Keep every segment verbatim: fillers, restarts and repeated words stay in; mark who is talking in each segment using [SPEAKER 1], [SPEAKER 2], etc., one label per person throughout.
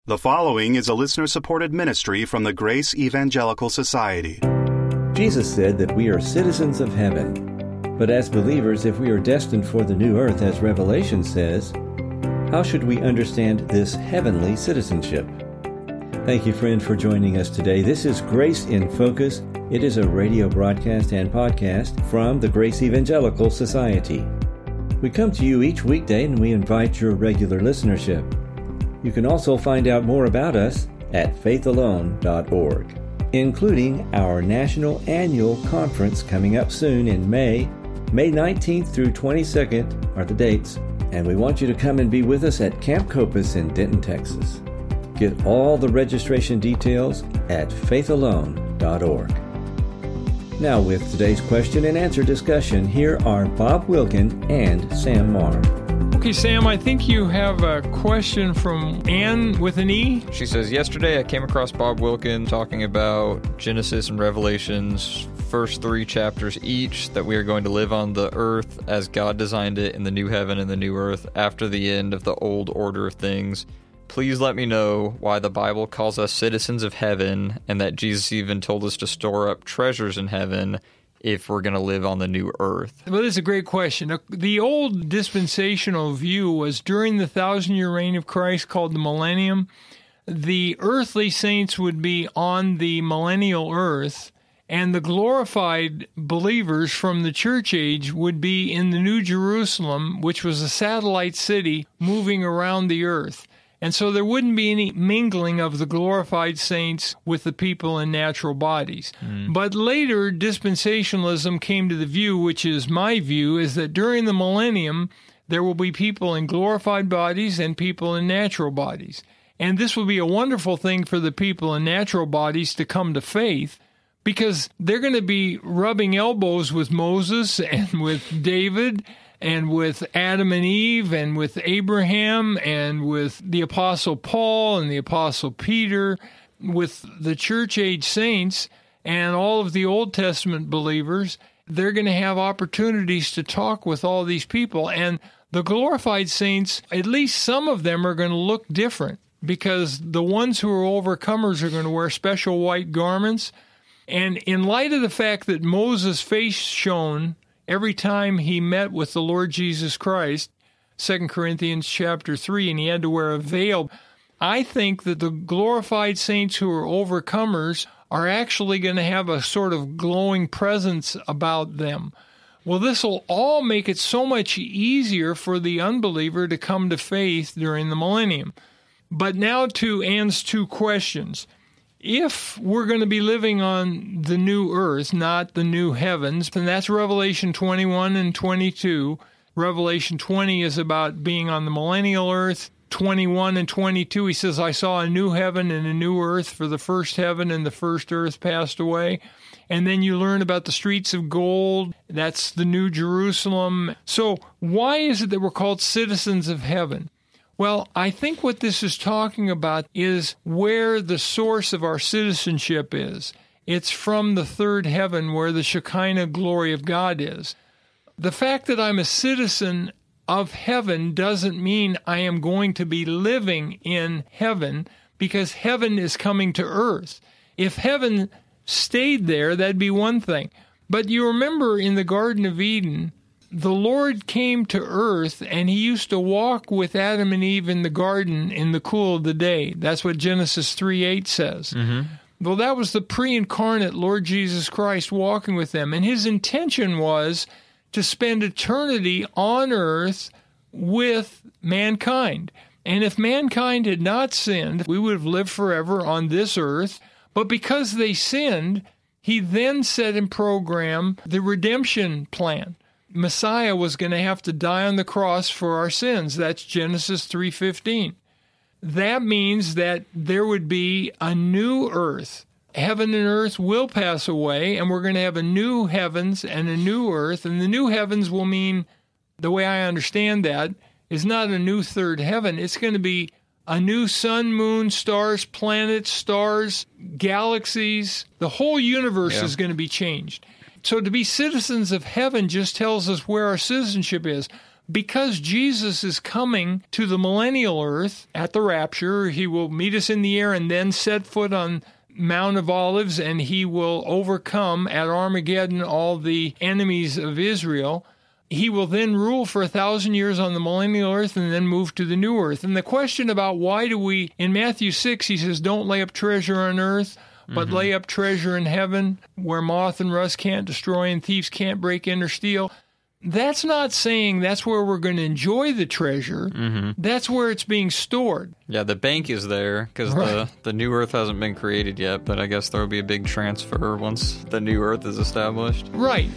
[SPEAKER 1] The following is a listener-supported ministry from the Grace Evangelical Society.
[SPEAKER 2] Jesus said that we are citizens of heaven. But as believers, if we are destined for the new earth, as Revelation says, how should we understand this heavenly citizenship? Thank you, friend, for joining us today. This is Grace in Focus. It is a radio broadcast and podcast from the Grace Evangelical Society. We come to you each weekday and we invite your regular listenership. You can also find out more about us at faith alone dot org, including our National Annual Conference coming up soon in May. May nineteenth through twenty-second are the dates, and we want you to come and be with us at Camp Copus in Denton, Texas. Get all the registration details at faith alone dot org. Now with today's question and answer discussion, here are Bob Wilkin and Sam Marr.
[SPEAKER 3] Okay, Sam, I think you have a question from Ann with an E.
[SPEAKER 4] She says, yesterday I came across Bob Wilkin talking about Genesis and Revelation's first three chapters each, that we are going to live on the earth as God designed it in the new heaven and the new earth after the end of the old order of things. Please let me know why the Bible calls us citizens of heaven and that Jesus even told us to store up treasures in heaven if we're going to live on the new earth.
[SPEAKER 3] Well, this is a great question. The old dispensational view was during the thousand-year reign of Christ, called the millennium, the earthly saints would be on the millennial earth, and the glorified believers from the church age would be in the New Jerusalem, which was a satellite city moving around the earth. And so there wouldn't be any mingling of the glorified saints with the people in natural bodies. Mm. But later, dispensationalism came to the view, which is my view, is that during the millennium, there will be people in glorified bodies and people in natural bodies. And this will be a wonderful thing for the people in natural bodies to come to faith, because they're going to be rubbing elbows with Moses and with David and with Adam and Eve, and with Abraham, and with the Apostle Paul and the Apostle Peter, with the church-age saints and all of the Old Testament believers. They're going to have opportunities to talk with all these people. And the glorified saints, at least some of them, are going to look different, because the ones who are overcomers are going to wear special white garments. And in light of the fact that Moses' face shone every time he met with the Lord Jesus Christ, Second Corinthians chapter three, and he had to wear a veil, I think that the glorified saints who are overcomers are actually going to have a sort of glowing presence about them. Well, this will all make it so much easier for the unbeliever to come to faith during the millennium. But now to Ann's two questions. If we're going to be living on the new earth, not the new heavens, and that's Revelation twenty-one and twenty-two. Revelation twenty is about being on the millennial earth. twenty-one and twenty-two, he says, I saw a new heaven and a new earth, for the first heaven and the first earth passed away. And then you learn about the streets of gold. That's the New Jerusalem. So why is it that we're called citizens of heaven? Well, I think what this is talking about is where the source of our citizenship is. It's from the third heaven, where the Shekinah glory of God is. The fact that I'm a citizen of heaven doesn't mean I am going to be living in heaven, because heaven is coming to earth. If heaven stayed there, that'd be one thing. But you remember in the Garden of Eden, the Lord came to earth, and he used to walk with Adam and Eve in the garden in the cool of the day. That's what Genesis three eight says. Mm-hmm. Well, that was the pre-incarnate Lord Jesus Christ walking with them. And his intention was to spend eternity on earth with mankind. And if mankind had not sinned, we would have lived forever on this earth. But because they sinned, he then set in program the redemption plan. Messiah was going to have to die on the cross for our sins. That's Genesis three fifteen. That means that there would be a new earth. Heaven and earth will pass away, and we're going to have a new heavens and a new earth. And the new heavens will mean, the way I understand that, is not a new third heaven. It's going to be a new sun, moon, stars, planets, stars, galaxies. The whole universe yeah. is going to be changed. So to be citizens of heaven just tells us where our citizenship is. because Jesus is coming to the millennial earth at the rapture, he will meet us in the air and then set foot on Mount of Olives, and he will overcome at Armageddon all the enemies of Israel. He will then rule for a thousand years on the millennial earth and then move to the new earth. And the question about why do we, in Matthew six, he says, don't lay up treasure on earth, but mm-hmm. lay up treasure in heaven where moth and rust can't destroy and thieves can't break in or steal. That's not saying that's where we're going to enjoy the treasure. Mm-hmm. That's where it's being stored.
[SPEAKER 4] Yeah, the bank is there because right. the, the new earth hasn't been created yet, but I guess there will be a big transfer once the new earth is established.
[SPEAKER 3] Right.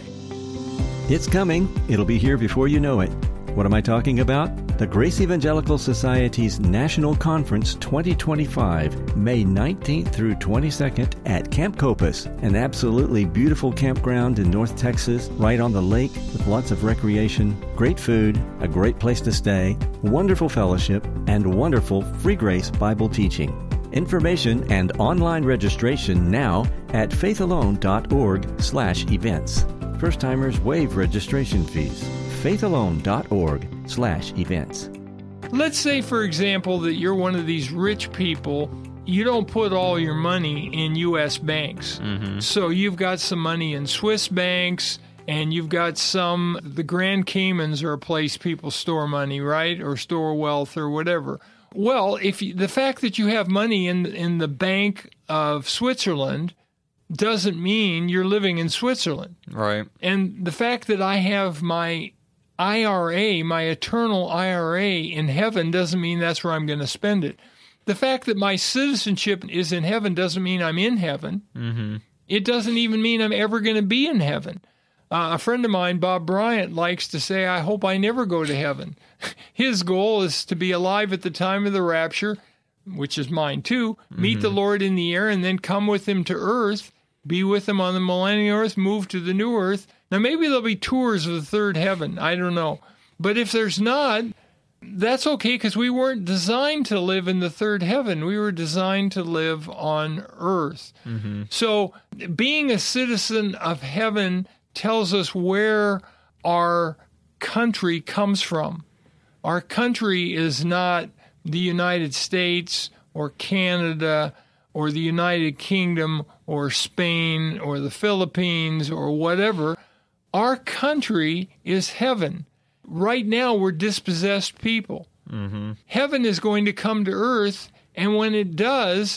[SPEAKER 2] It's coming. It'll be here before you know it. What am I talking about? The Grace Evangelical Society's National Conference twenty twenty-five, May nineteenth through twenty-second at Camp Copus, an absolutely beautiful campground in North Texas, right on the lake with lots of recreation, great food, a great place to stay, wonderful fellowship, and wonderful free grace Bible teaching. Information and online registration now at faithalone.org slash events. First-timers waive registration fees. faithalone.org slash events.
[SPEAKER 3] Let's say, for example, that you're one of these rich people. You don't put all your money in U S banks. Mm-hmm. So you've got some money in Swiss banks, and you've got some, the Grand Caymans are a place people store money, right? Or store wealth or whatever. Well, if you, the fact that you have money in in the Bank of Switzerland doesn't mean you're living in Switzerland.
[SPEAKER 4] Right.
[SPEAKER 3] And the fact that I have my I R A, my eternal I R A in heaven doesn't mean that's where I'm going to spend it. The fact that my citizenship is in heaven doesn't mean I'm in heaven. Mm-hmm. It doesn't even mean I'm ever going to be in heaven. Uh, a friend of mine, Bob Bryant, likes to say, I hope I never go to heaven. His goal is to be alive at the time of the rapture, which is mine too, meet mm-hmm. the Lord in the air, and then come with him to earth, be with him on the millennial earth, move to the new earth. Now, maybe there'll be tours of the third heaven. I don't know. But if there's not, that's okay, because we weren't designed to live in the third heaven. We were designed to live on earth. Mm-hmm. So being a citizen of heaven tells us where our country comes from. Our country is not the United States or Canada or the United Kingdom or Spain or the Philippines or whatever. Our country is heaven. Right now, we're dispossessed people. Mm-hmm. Heaven is going to come to earth, and when it does,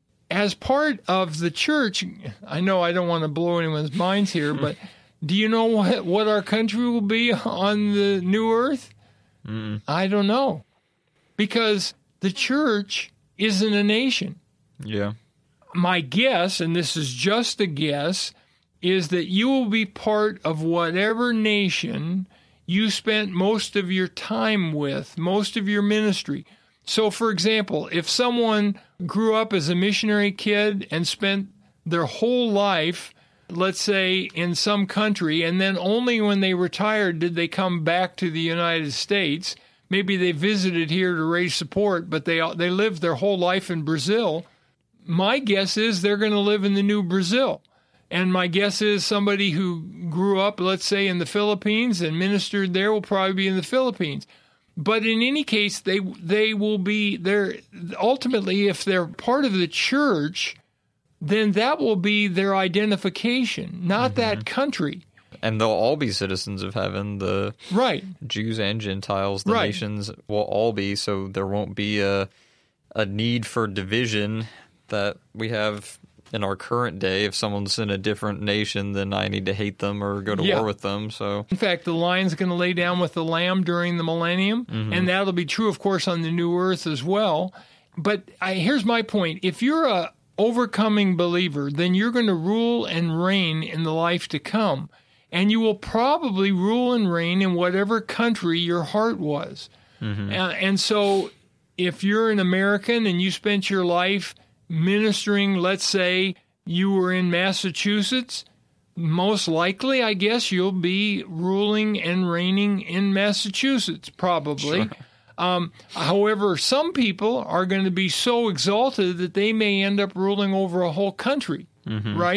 [SPEAKER 3] as part of the church, I know I don't want to blow anyone's minds here, but do you know what, what our country will be on the new earth? Mm. I don't know. Because the church isn't a nation.
[SPEAKER 4] Yeah.
[SPEAKER 3] My guess, and this is just a guess, is that you will be part of whatever nation you spent most of your time with, most of your ministry. So, for example, if someone grew up as a missionary kid and spent their whole life, let's say, in some country, and then only when they retired did they come back to the United States, maybe they visited here to raise support, but they they lived their whole life in Brazil, my guess is they're going to live in the new Brazil. And my guess is somebody who grew up, let's say, in the Philippines and ministered there will probably be in the Philippines. But in any case, they they will be there. Ultimately, if they're part of the church, then that will be their identification, not mm-hmm. that country.
[SPEAKER 4] And they'll all be citizens of heaven. The
[SPEAKER 3] right.
[SPEAKER 4] Jews and Gentiles, the
[SPEAKER 3] right.
[SPEAKER 4] nations will all be, so there won't be a a need for division that we have in our current day. If someone's in a different nation, then I need to hate them or go to yeah. war with them. So,
[SPEAKER 3] in fact, the lion's going to lay down with the lamb during the millennium, mm-hmm. and that'll be true, of course, on the new earth as well. But I, here's my point. If you're a overcoming believer, then you're going to rule and reign in the life to come. And you will probably rule and reign in whatever country your heart was. Mm-hmm. Uh, and so if you're an American and you spent your life ministering, let's say you were in Massachusetts, most likely, I guess, you'll be ruling and reigning in Massachusetts, probably. Sure. Um, however, some people are going to be so exalted that they may end up ruling over a whole country, mm-hmm. right?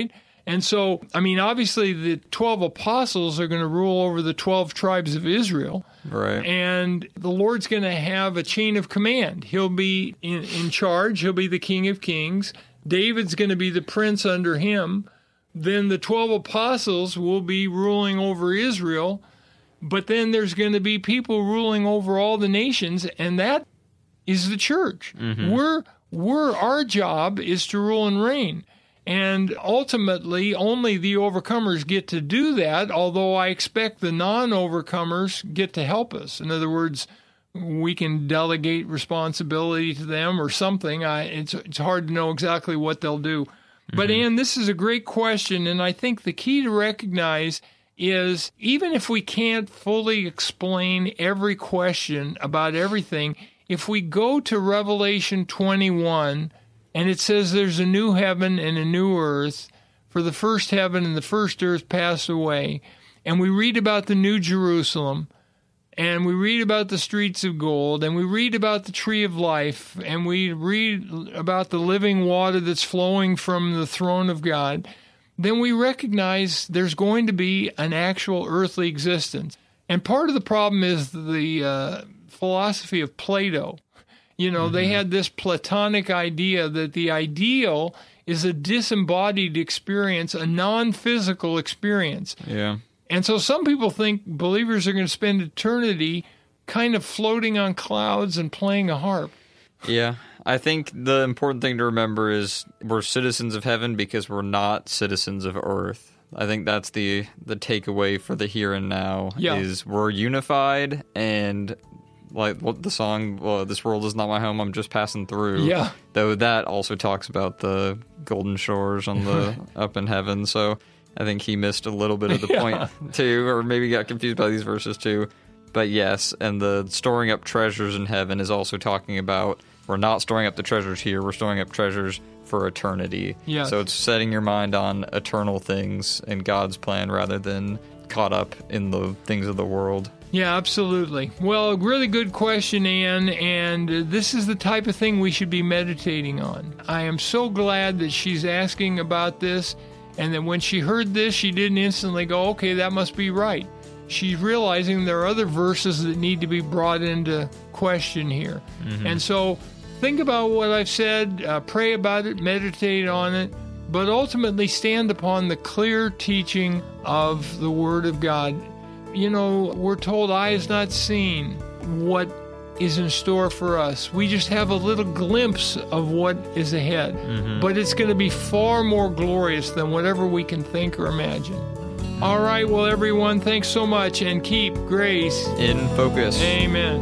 [SPEAKER 3] And so, I mean, obviously the twelve apostles are going to rule over the twelve tribes of Israel.
[SPEAKER 4] Right.
[SPEAKER 3] And the Lord's going to have a chain of command. He'll be in, in charge. He'll be the King of Kings. David's going to be the prince under him. Then the twelve apostles will be ruling over Israel. But then there's going to be people ruling over all the nations, and that is the church. Mm-hmm. We're, we're, our job is to rule and reign. And ultimately, only the overcomers get to do that, although I expect the non-overcomers get to help us. In other words, we can delegate responsibility to them or something. I, it's, it's hard to know exactly what they'll do. Mm-hmm. But, Ann, this is a great question, and I think the key to recognize is even if we can't fully explain every question about everything, if we go to Revelation twenty-one, and it says there's a new heaven and a new earth, for the first heaven and the first earth pass away, and we read about the New Jerusalem, and we read about the streets of gold, and we read about the tree of life, and we read about the living water that's flowing from the throne of God, then we recognize there's going to be an actual earthly existence. And part of the problem is the uh, philosophy of Plato. You know, mm-hmm. they had this Platonic idea that the ideal is a disembodied experience, a non-physical experience.
[SPEAKER 4] Yeah.
[SPEAKER 3] And so some people think believers are going to spend eternity kind of floating on clouds and playing a harp.
[SPEAKER 4] Yeah. I think the important thing to remember is we're citizens of heaven because we're not citizens of earth. I think that's the the takeaway for the here and now
[SPEAKER 3] yeah.
[SPEAKER 4] is we're unified, and like what the song, well, this world is not my home, I'm just passing through.
[SPEAKER 3] Yeah.
[SPEAKER 4] Though that also talks about the golden shores on the up in heaven. So I think he missed a little bit of the
[SPEAKER 3] yeah.
[SPEAKER 4] point too, or maybe got confused by these verses too. But yes, and the storing up treasures in heaven is also talking about we're not storing up the treasures here, we're storing up treasures for eternity.
[SPEAKER 3] Yes.
[SPEAKER 4] So it's setting your mind on eternal things and God's plan rather than caught up in the things of the world.
[SPEAKER 3] Yeah, absolutely. Well, really good question, Ann, and uh, this is the type of thing we should be meditating on. I am so glad that she's asking about this, and that when she heard this, she didn't instantly go, okay, that must be right. She's realizing there are other verses that need to be brought into question here. Mm-hmm. And so think about what I've said, uh, pray about it, meditate on it, but ultimately stand upon the clear teaching of the Word of God. You know, we're told eye has not seen what is in store for us. We just have a little glimpse of what is ahead. Mm-hmm. But it's going to be far more glorious than whatever we can think or imagine. All right, well, everyone, thanks so much, and keep grace
[SPEAKER 4] in focus.
[SPEAKER 3] Amen.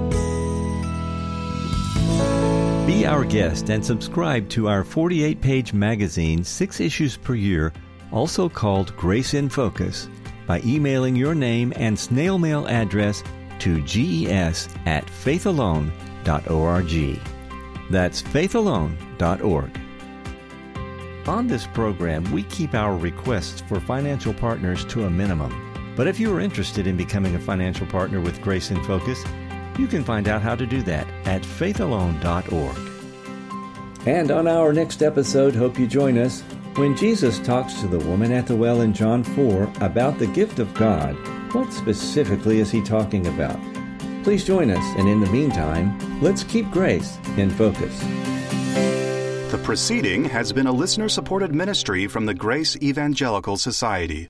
[SPEAKER 2] Be our guest and subscribe to our forty-eight page magazine, six issues per year, also called Grace in Focus, by emailing your name and snail mail address to ges at faithalone dot org. That's faithalone dot org. On this program, we keep our requests for financial partners to a minimum. But if you are interested in becoming a financial partner with Grace in Focus, you can find out how to do that at faithalone dot org. And on our next episode, hope you join us, when Jesus talks to the woman at the well in John four about the gift of God. What specifically is he talking about? Please join us, and in the meantime, let's keep grace in focus.
[SPEAKER 1] The proceeding has been a listener-supported ministry from the Grace Evangelical Society.